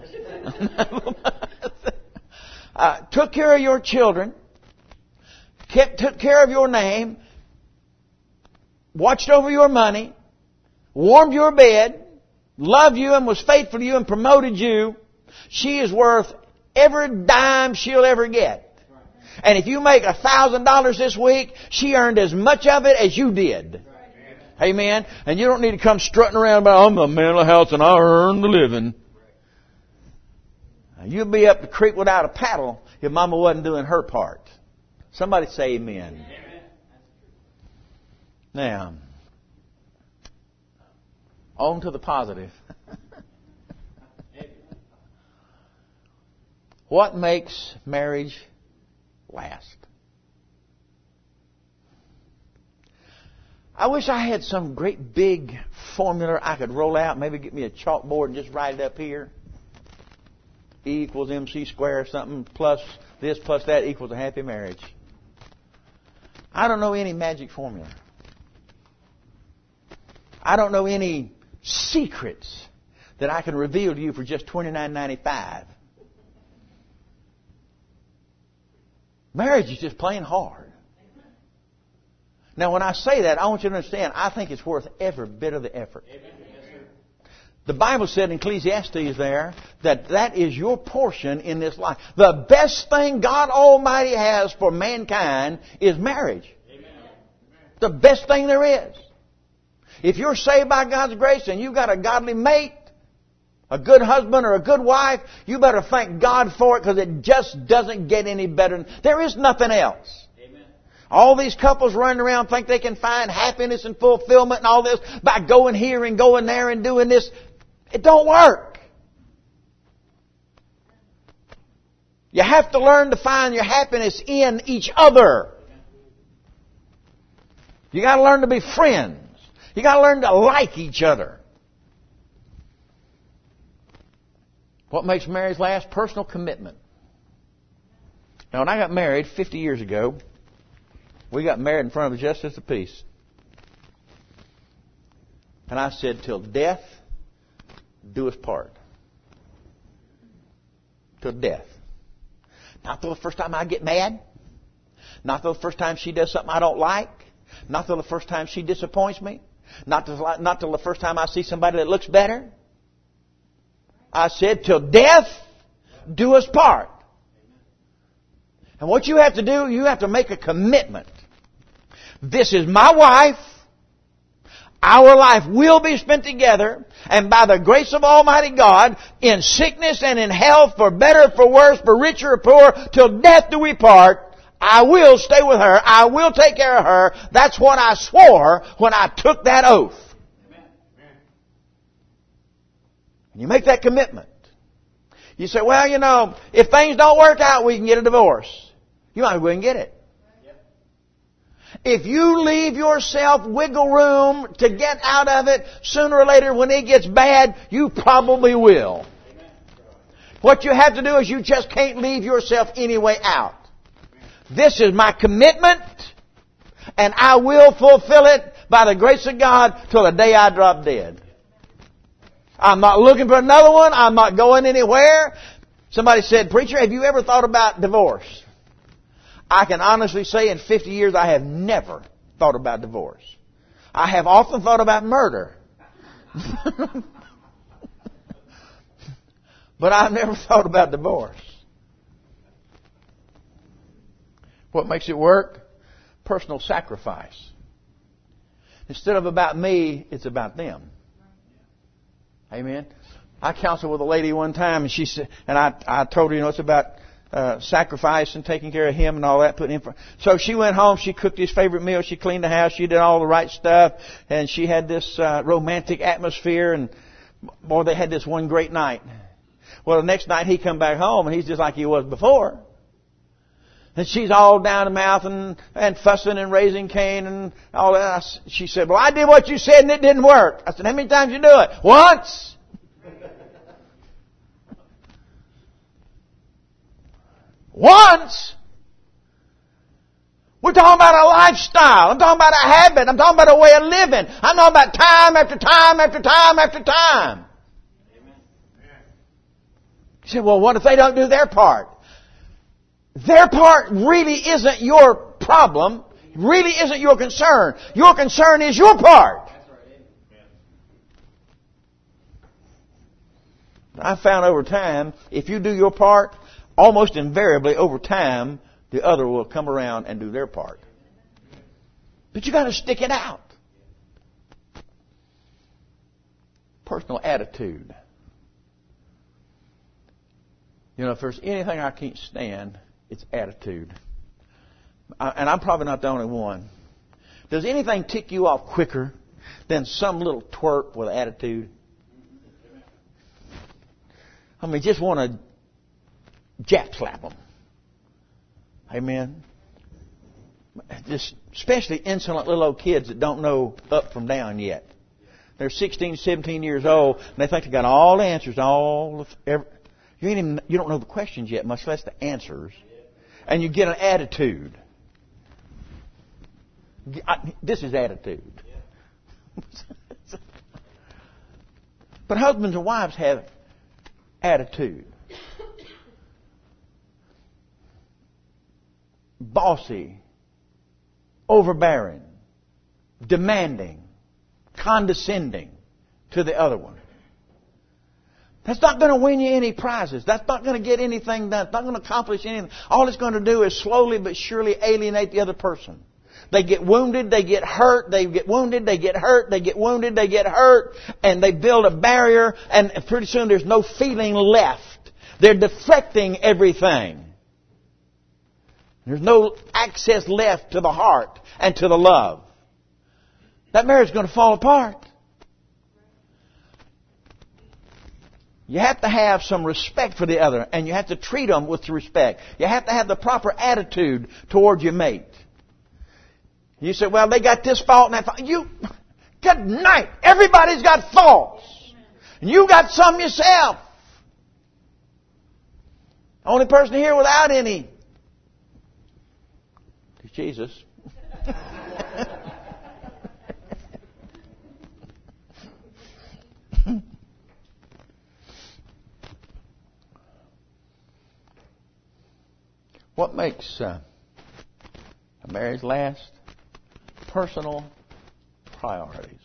uh, took care of your children, kept took care of your name, watched over your money, warmed your bed, loved you and was faithful to you and promoted you. She is worth every dime she'll ever get. And if you make a thousand dollars this week, she earned as much of it as you did. Amen. And you don't need to come strutting around about, I'm the man of the house and I earn the living. You'd be up the creek without a paddle if Mama wasn't doing her part. Somebody say amen. Amen. Now, on to the positive. What makes marriage last? I wish I had some great big formula I could roll out. Maybe get me a chalkboard and just write it up here. E equals M C squared or something. Plus this plus that equals a happy marriage. I don't know any magic formula. I don't know any secrets that I can reveal to you for just twenty-nine ninety-five. Marriage is just plain hard. Now, when I say that, I want you to understand, I think it's worth every bit of the effort. Amen. The Bible said in Ecclesiastes there that that is your portion in this life. The best thing God Almighty has for mankind is marriage. Amen. The best thing there is. If you're saved by God's grace and you've got a godly mate, a good husband or a good wife, you better thank God for it because it just doesn't get any better. There is nothing else. Amen. All these couples running around think they can find happiness and fulfillment and all this by going here and going there and doing this. It don't work. You have to learn to find your happiness in each other. You got to learn to be friends. You got to learn to like each other. What makes marriage last? Personal commitment. Now, when I got married fifty years ago, we got married in front of the Justice of Peace. And I said, till death do us part. Till death. Not till the first time I get mad. Not till the first time she does something I don't like. Not till the first time she disappoints me. Not till, not till the first time I see somebody that looks better. I said, till death do us part. And what you have to do, you have to make a commitment. This is my wife. Our life will be spent together. And by the grace of Almighty God, in sickness and in health, for better, for worse, for richer or poor, till death do we part. I will stay with her. I will take care of her. That's what I swore when I took that oath. And you make that commitment. You say, well, you know, if things don't work out, we can get a divorce. You might as well get it. If you leave yourself wiggle room to get out of it, sooner or later when it gets bad, you probably will. What you have to do is you just can't leave yourself any way out. This is my commitment, and I will fulfill it by the grace of God till the day I drop dead. I'm not looking for another one. I'm not going anywhere. Somebody said, preacher, have you ever thought about divorce? I can honestly say in fifty years I have never thought about divorce. I have often thought about murder. But I've never thought about divorce. What makes it work? Personal sacrifice. Instead of about me, it's about them. Amen. I counseled with a lady one time, and she said, and I, I told her, you know, it's about uh, sacrifice and taking care of him and all that. Putting him for. So she went home. She cooked his favorite meal. She cleaned the house. She did all the right stuff, and she had this uh, romantic atmosphere. And boy, they had this one great night. Well, the next night he come back home, and he's just like he was before. And she's all down the mouth and, and fussing and raising Cain and all that. She said, well, I did what you said and it didn't work. I said, how many times you do it? Once. Once. We're talking about a lifestyle. I'm talking about a habit. I'm talking about a way of living. I'm talking about time after time after time after time. Amen. You say, well, what if they don't do their part? Their part really isn't your problem. Really isn't your concern. Your concern is your part. I found over time, if you do your part, almost invariably over time, the other will come around and do their part. But you got to stick it out. Personal attitude. You know, if there's anything I can't stand, it's attitude. And I'm probably not the only one. Does anything tick you off quicker than some little twerp with attitude? I mean, just want to jap slap them. Amen. Just especially insolent little old kids that don't know up from down yet. They're sixteen, seventeen years old, and they think they got all the answers. All of, every, you ain't even you don't know the questions yet, much less the answers. And you get an attitude. I, this is attitude. But husbands and wives have attitude. Bossy, overbearing, demanding, condescending to the other one. That's not going to win you any prizes. That's not going to get anything done. It's not going to accomplish anything. All it's going to do is slowly but surely alienate the other person. They get wounded, they get hurt, they get wounded, they get hurt, they get wounded, they get hurt, and they build a barrier, and pretty soon there's no feeling left. They're deflecting everything. There's no access left to the heart and to the love. That marriage is going to fall apart. You have to have some respect for the other, and you have to treat them with respect. You have to have the proper attitude toward your mate. You say, well, they got this fault and that fault. You, good night. Everybody's got faults. And you got some yourself. The only person here without any is Jesus. What makes uh, a marriage last? Personal priorities.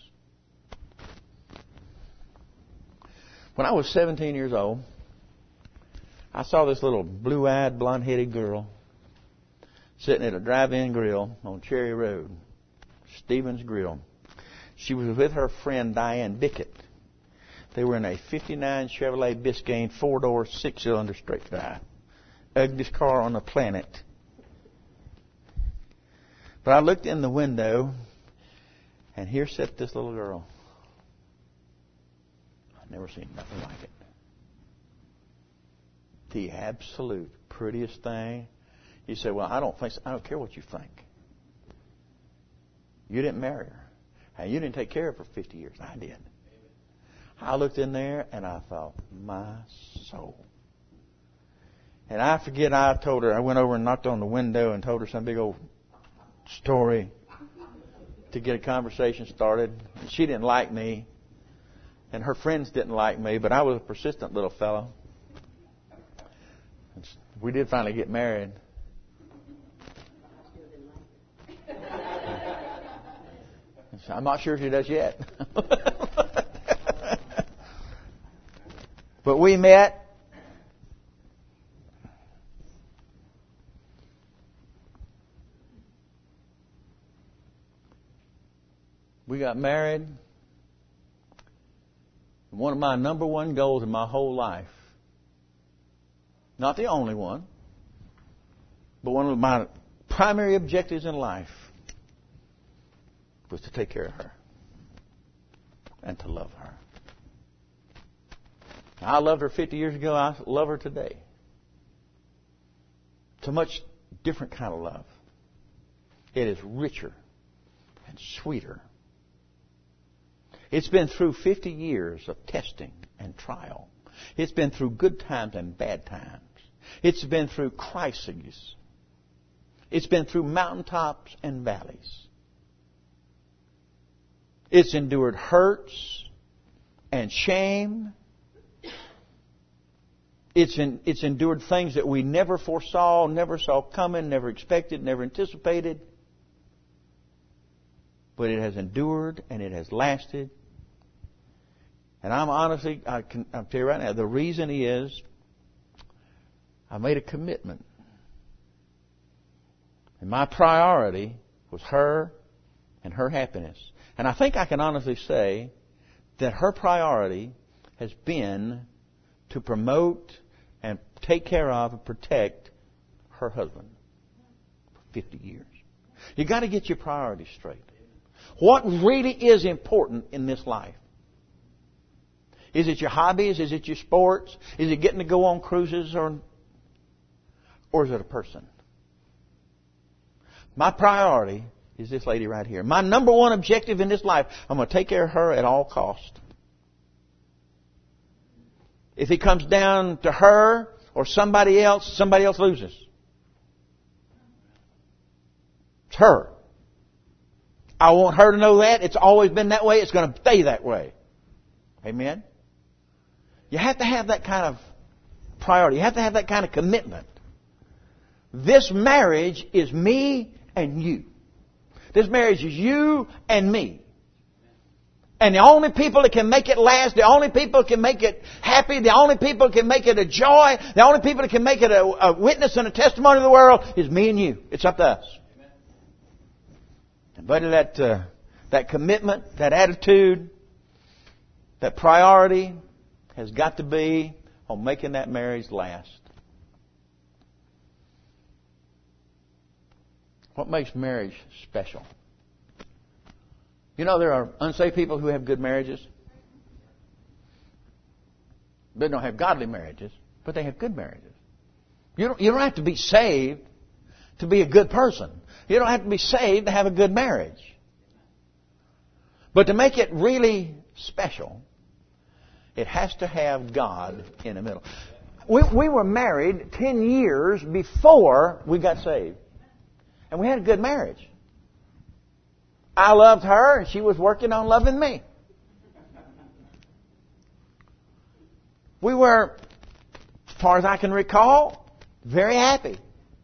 When I was seventeen years old, I saw this little blue-eyed, blonde-headed girl sitting at a drive-in grill on Cherry Road, Stevens Grill. She was with her friend Diane Bickett. They were in a fifty-nine Chevrolet Biscayne, four-door, six-cylinder straight drive. Ugliest car on the planet. But I looked in the window, and here sat this little girl. I've never seen nothing like it. The absolute prettiest thing. You say, well, I don't think so. I don't care what you think. You didn't marry her. And you didn't take care of her for fifty years. I did. I looked in there, and I thought, my soul. And I forget, I told her, I went over and knocked on the window and told her some big old story to get a conversation started. She didn't like me, and her friends didn't like me, but I was a persistent little fellow. We did finally get married. I'm not sure she does yet. But we met. We got married. One of my number one goals in my whole life, not the only one, but one of my primary objectives in life was to take care of her and to love her. I loved her fifty years ago. I love her today. It's a much different kind of love. It is richer and sweeter. It's been through fifty years of testing and trial. It's been through good times and bad times. It's been through crises. It's been through mountaintops and valleys. It's endured hurts and shame. It's, in, it's endured things that we never foresaw, never saw coming, never expected, never anticipated. But it has endured and it has lasted. And I'm honestly, I can, I'll tell you right now, the reason is I made a commitment. And my priority was her and her happiness. And I think I can honestly say that her priority has been to promote and take care of and protect her husband for fifty years. You've got to get your priorities straight. What really is important in this life? Is it your hobbies? Is it your sports? Is it getting to go on cruises? Or, or is it a person? My priority is this lady right here. My number one objective in this life, I'm going to take care of her at all cost. If it comes down to her or somebody else, somebody else loses. It's her. I want her to know that. It's always been that way. It's going to stay that way. Amen? You have to have that kind of priority. You have to have that kind of commitment. This marriage is me and you. This marriage is you and me. And the only people that can make it last, the only people that can make it happy, the only people that can make it a joy, the only people that can make it a, a witness and a testimony to the world is me and you. It's up to us. And buddy, that, uh, that commitment, that attitude, that priority has got to be on making that marriage last. What makes marriage special? You know, there are unsaved people who have good marriages. They don't have godly marriages, but they have good marriages. You don't, you don't have to be saved to be a good person. You don't have to be saved to have a good marriage. But to make it really special, it has to have God in the middle. We, we were married ten years before we got saved. And we had a good marriage. I loved her and she was working on loving me. We were, as far as I can recall, very happy.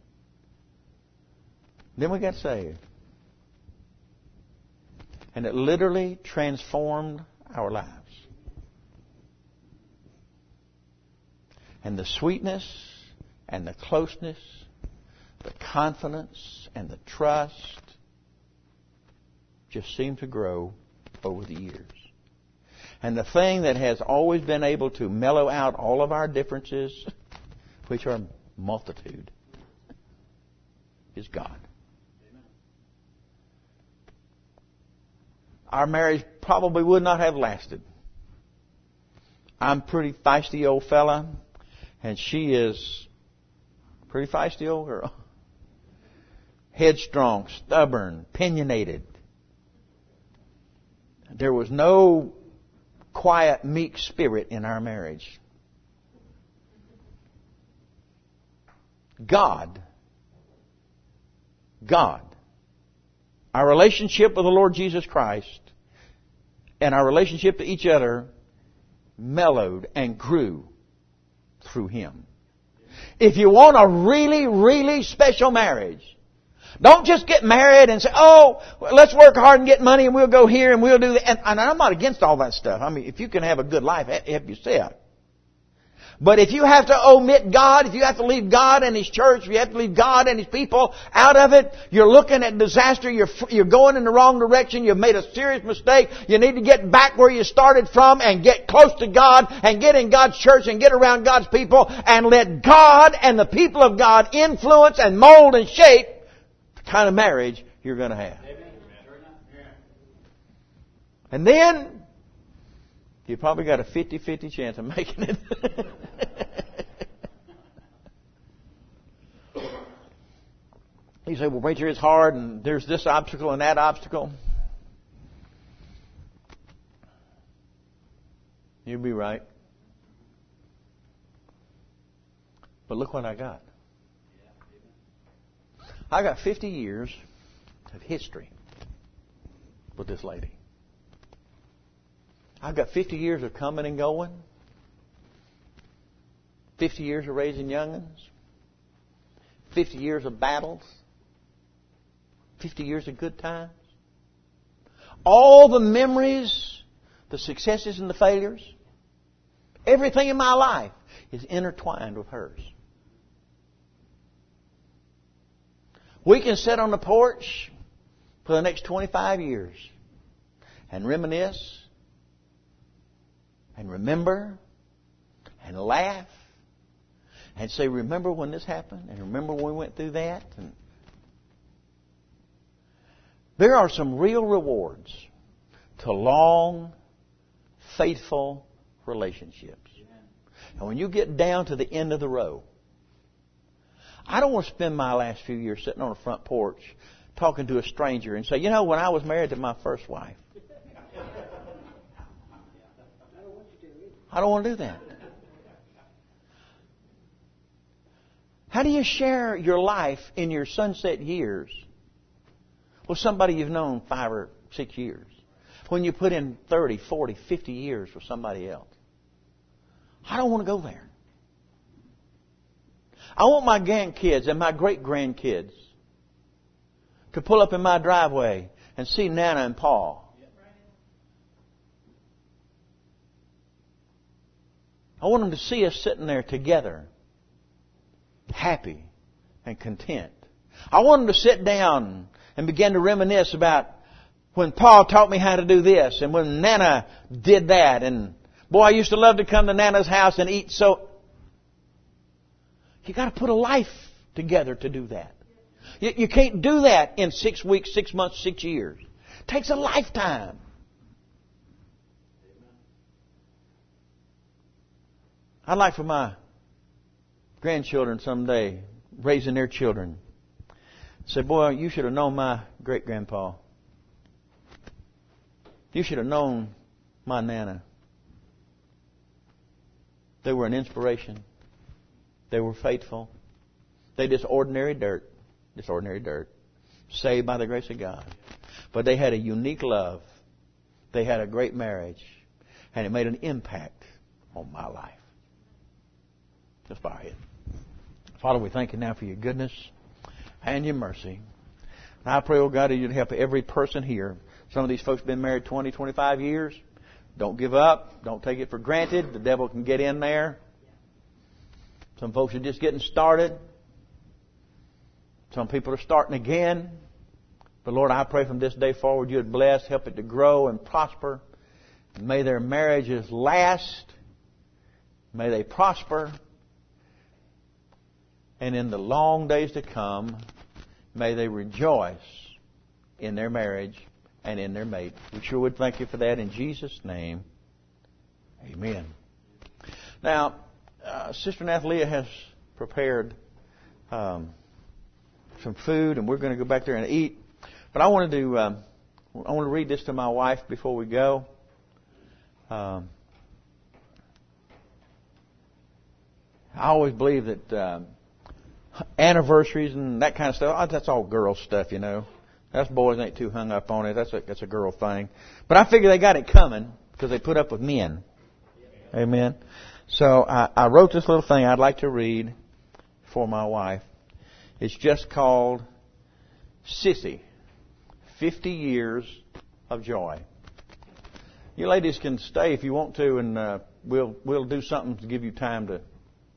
Then we got saved. And it literally transformed our lives. And the sweetness and the closeness, the confidence and the trust just seemed to grow over the years. And the thing that has always been able to mellow out all of our differences, which are multitude, is God. Our marriage probably would not have lasted. I'm a pretty feisty old fella, and she is a pretty feisty old girl. Headstrong, stubborn, opinionated. There was no quiet, meek spirit in our marriage. God, God, our relationship with the Lord Jesus Christ and our relationship to each other mellowed and grew through Him. If you want a really, really special marriage, don't just get married and say, oh, let's work hard and get money and we'll go here and we'll do that. And, and I'm not against all that stuff. I mean, if you can have a good life, help yourself. But if you have to omit God, if you have to leave God and His church, if you have to leave God and His people out of it, you're looking at disaster, you're, you're going in the wrong direction, you've made a serious mistake, you need to get back where you started from and get close to God and get in God's church and get around God's people and let God and the people of God influence and mold and shape the kind of marriage you're going to have. And then, you probably got a fifty-fifty chance of making it. You say, well, preacher, it's hard and there's this obstacle and that obstacle. You'll be right. But look what I got. I got fifty years of history with this lady. I've got fifty years of coming and going. fifty years of raising young'uns. fifty years of battles. fifty years of good times. All the memories, the successes and the failures, everything in my life is intertwined with hers. We can sit on the porch for the next twenty-five years and reminisce and remember and laugh and say, remember when this happened? And remember when we went through that? And there are some real rewards to long, faithful relationships. And when you get down to the end of the row, I don't want to spend my last few years sitting on the front porch talking to a stranger and say, you know, when I was married to my first wife, I don't want to do that. How do you share your life in your sunset years with somebody you've known five or six years when you put in thirty, forty, fifty years with somebody else? I don't want to go there. I want my grandkids and my great-grandkids to pull up in my driveway and see Nana and Paul. I want them to see us sitting there together, happy and content. I want them to sit down and begin to reminisce about when Paul taught me how to do this and when Nana did that. And boy, I used to love to come to Nana's house and eat. So you got to put a life together to do that. You, you can't do that in six weeks, six months, six years. It takes a lifetime. I'd like for my grandchildren someday, raising their children, say, boy, you should have known my great-grandpa. You should have known my Nana. They were an inspiration. They were faithful. They just ordinary dirt. Just ordinary dirt. Saved by the grace of God. But they had a unique love. They had a great marriage. And it made an impact on my life. Let's bow our head. Father, we thank you now for your goodness and your mercy. And I pray, oh God, that you'd help every person here. Some of these folks have been married twenty, twenty-five years. Don't give up. Don't take it for granted. The devil can get in there. Some folks are just getting started. Some people are starting again. But Lord, I pray from this day forward you'd bless, help it to grow and prosper. May their marriages last. May they prosper. And in the long days to come, may they rejoice in their marriage and in their mate. We sure would thank you for that in Jesus' name. Amen. Now, uh, Sister Nathalia has prepared um, some food, and we're going to go back there and eat. But I wanted to um, I want to read this to my wife before we go. Um, I always believe that uh, anniversaries and that kind of stuff, that's all girl stuff, you know. Us boys ain't too hung up on it. That's a, that's a girl thing. But I figure they got it coming because they put up with men. Amen. So I, I wrote this little thing I'd like to read for my wife. It's just called Sissy, fifty years of Joy. You ladies can stay if you want to and uh, we'll we'll do something to give you time to.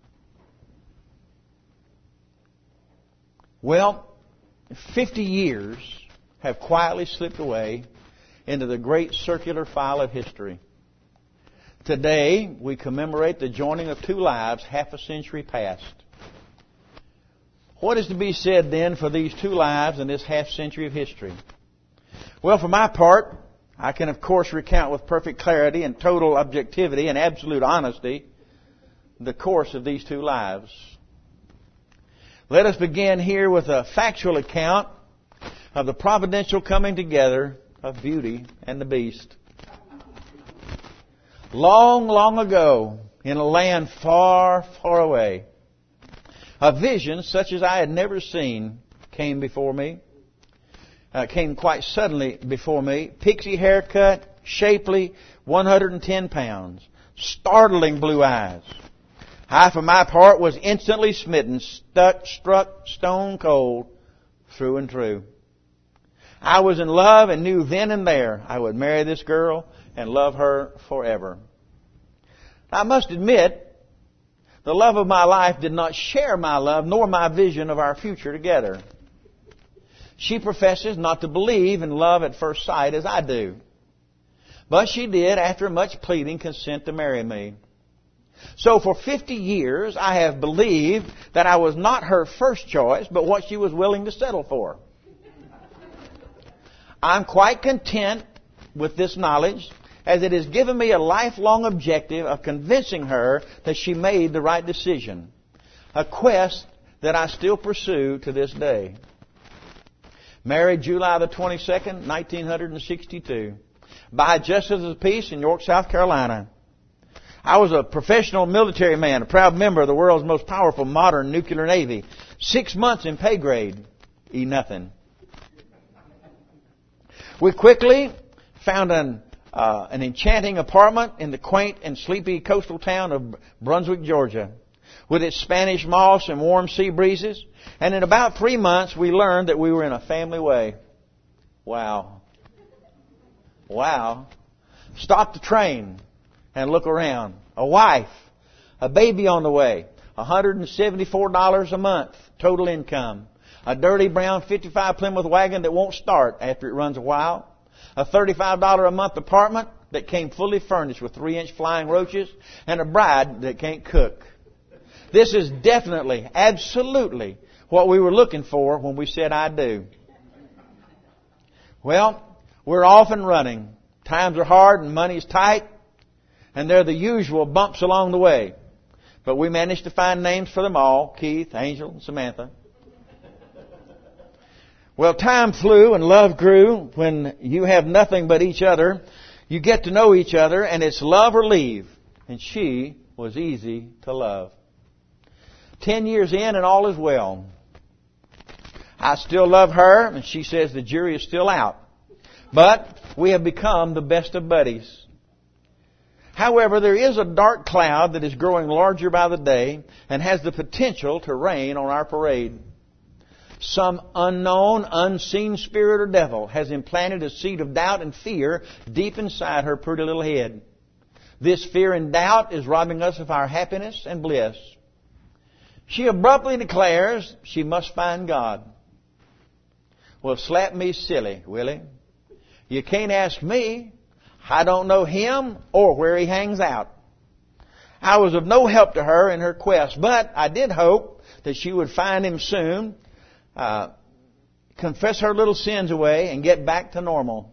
Well, fifty years have quietly slipped away into the great circular file of history. Today, we commemorate the joining of two lives half a century past. What is to be said then for these two lives in this half century of history? Well, for my part, I can of course recount with perfect clarity and total objectivity and absolute honesty the course of these two lives. Let us begin here with a factual account of the providential coming together of Beauty and the Beast. Long, long ago, in a land far, far away, a vision such as I had never seen came before me. Uh, came quite suddenly before me. Pixie haircut, shapely, one hundred ten pounds, startling blue eyes. I, for my part, was instantly smitten, stuck, struck stone cold through and through. I was in love and knew then and there I would marry this girl and love her forever. I must admit, the love of my life did not share my love nor my vision of our future together. She professes not to believe in love at first sight as I do. But she did, after much pleading, consent to marry me. So for fifty years I have believed that I was not her first choice, but what she was willing to settle for. I'm quite content with this knowledge, as it has given me a lifelong objective of convincing her that she made the right decision. A quest that I still pursue to this day. Married July the twenty-second, nineteen sixty-two, by Justice of the Peace in York, South Carolina. I was a professional military man, a proud member of the world's most powerful modern nuclear navy. Six months in pay grade, E nothing. We quickly found an uh, an enchanting apartment in the quaint and sleepy coastal town of Brunswick, Georgia, with its Spanish moss and warm sea breezes. And in about three months, we learned that we were in a family way. Wow. Wow. Stop the train and look around. A wife, a baby on the way, one hundred seventy-four dollars a month, total income. A dirty brown fifty-five Plymouth wagon that won't start after it runs a while. A thirty-five dollars a month apartment that came fully furnished with three inch flying roaches. And a bride that can't cook. This is definitely, absolutely what we were looking for when we said I do. Well, we're off and running. Times are hard and money's tight. And there are the usual bumps along the way. But we managed to find names for them all. Keith, Angel, and Samantha. Well, time flew and love grew. When you have nothing but each other, you get to know each other, and it's love or leave. And she was easy to love. Ten years in and all is well. I still love her, and she says the jury is still out. But we have become the best of buddies. However, there is a dark cloud that is growing larger by the day and has the potential to rain on our parade. Some unknown, unseen spirit or devil has implanted a seed of doubt and fear deep inside her pretty little head. This fear and doubt is robbing us of our happiness and bliss. She abruptly declares she must find God. Well, slap me silly, Willie. You can't ask me. I don't know Him or where He hangs out. I was of no help to her in her quest, but I did hope that she would find Him soon, uh, confess her little sins away, and get back to normal.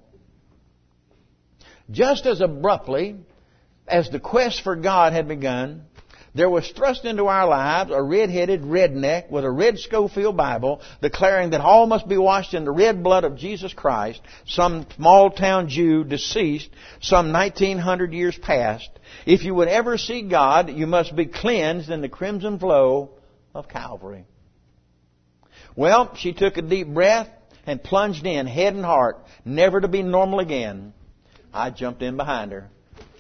Just as abruptly as the quest for God had begun, there was thrust into our lives a red-headed redneck with a red Schofield Bible declaring that all must be washed in the red blood of Jesus Christ, some small-town Jew deceased some nineteen hundred years past. If you would ever see God, you must be cleansed in the crimson flow of Calvary. Well, she took a deep breath and plunged in head and heart, never to be normal again. I jumped in behind her.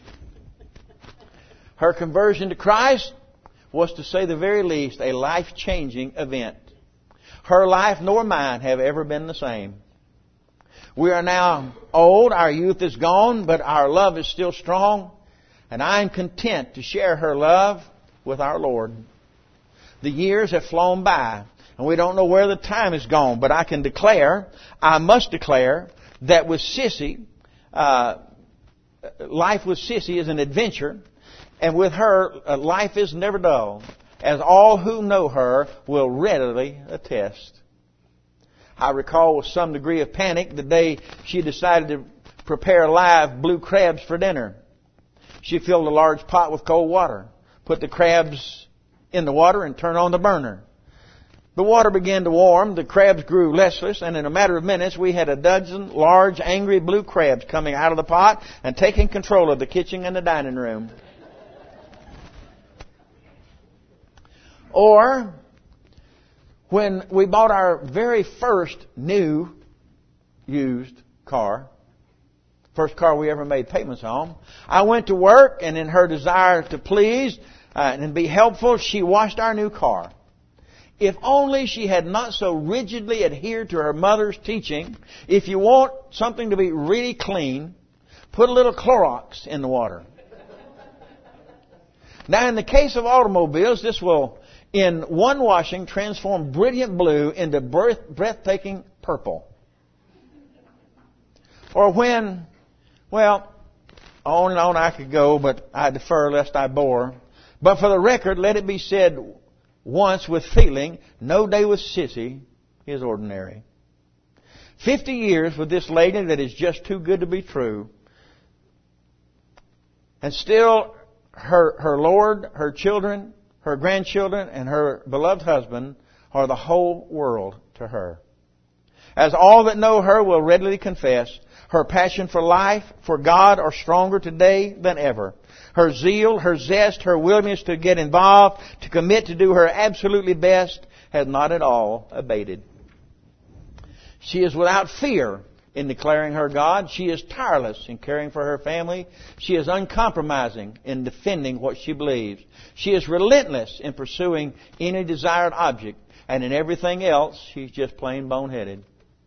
Her conversion to Christ was, to say the very least, a life-changing event. Her life nor mine have ever been the same. We are now old, our youth is gone, but our love is still strong. And I'm content to share her love with our Lord. The years have flown by, and we don't know where the time has gone, but I can declare, I must declare, that with Sissy, uh, life with Sissy is an adventure, and with her, uh, life is never dull, as all who know her will readily attest. I recall with some degree of panic the day she decided to prepare live blue crabs for dinner. She filled a large pot with cold water, put the crabs in the water, and turned on the burner. The water began to warm, the crabs grew restless, and in a matter of minutes we had a dozen large, angry blue crabs coming out of the pot and taking control of the kitchen and the dining room. Or, when we bought our very first new used car, first car we ever made payments on, I went to work, and in her desire to please uh, and be helpful, she washed our new car. If only she had not so rigidly adhered to her mother's teaching, if you want something to be really clean, put a little Clorox in the water. Now, in the case of automobiles, this will, in one washing, transform brilliant blue into breathtaking purple. Or when, well, on and on I could go, but I defer lest I bore. But for the record, let it be said once with feeling, no day with Sissy is ordinary. Fifty years with this lady that is just too good to be true. And still, her, her Lord, her children, her grandchildren, and her beloved husband are the whole world to her. As all that know her will readily confess, her passion for life, for God, are stronger today than ever. Her zeal, her zest, her willingness to get involved, to commit to do her absolutely best, has not at all abated. She is without fear in declaring her God. She is tireless in caring for her family. She is uncompromising in defending what she believes. She is relentless in pursuing any desired object. And in everything else, she's just plain boneheaded.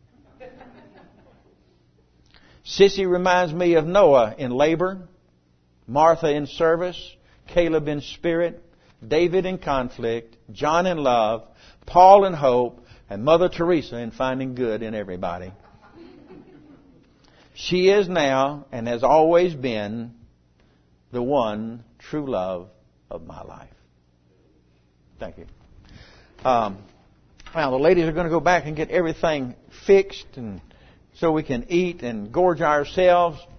Sissy reminds me of Noah in labor, Martha in service, Caleb in spirit, David in conflict, John in love, Paul in hope, and Mother Teresa in finding good in everybody. She is now, and has always been, the one true love of my life. Thank you. Um, now, the ladies are going to go back and get everything fixed, and so we can eat and gorge ourselves.